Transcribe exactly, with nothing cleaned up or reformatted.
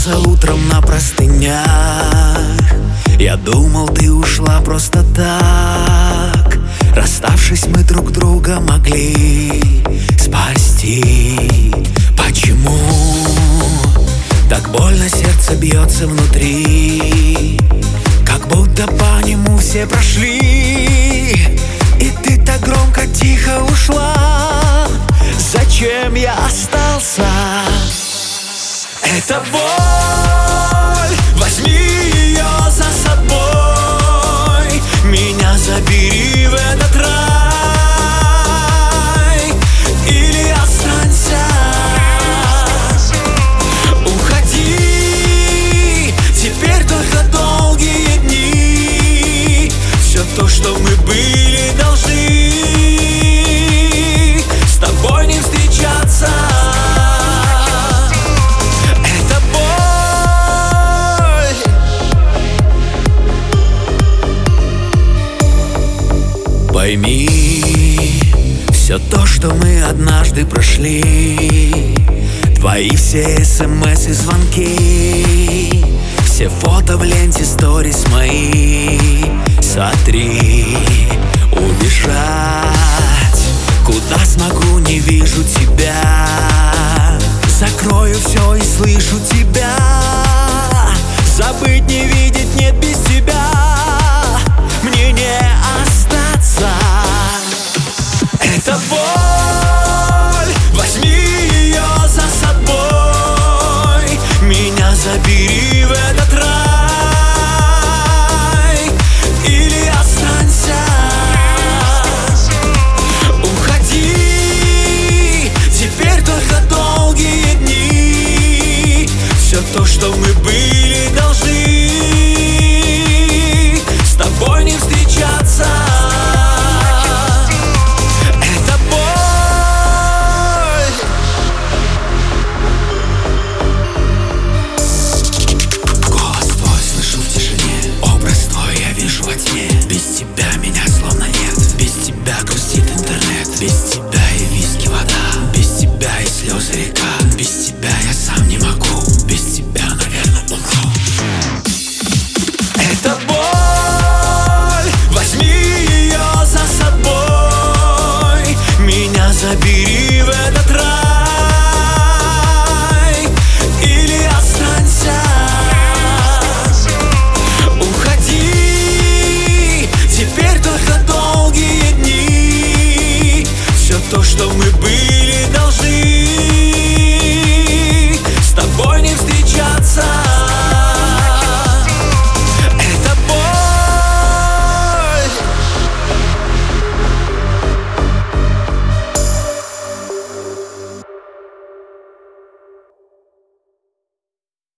Просыпался утром на простынях. Я думал, ты ушла просто так. Расставшись, мы друг друга могли спасти. Почему так больно сердце бьется внутри? Как будто по нему все прошли. И ты так громко, тихо ушла. Зачем я остался? Это боль, возьми ее за собой. Меня забери в этот рай. Или останься. Уходи, теперь только долгие дни. Все то, что мы были должны, с тобой не встречаться. Пойми, все то, что мы однажды прошли, твои все смс и звонки, все фото в ленте, сторис мои. Сотри, убежать, куда смогу, не вижу тебя. Закрою все и слышу тебя.